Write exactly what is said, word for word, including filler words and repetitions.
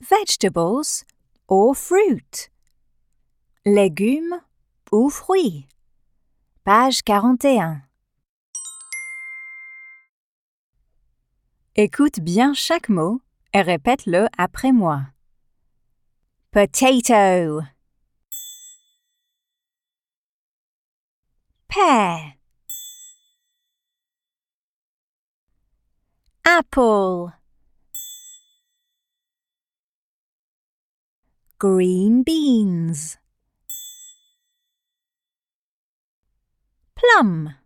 vegetables or fruit. Légumes ou fruits. Page quarante et un. Écoute bien chaque mot et répète-le après moi. Potato. Pear. Apple. Green beans. Plum.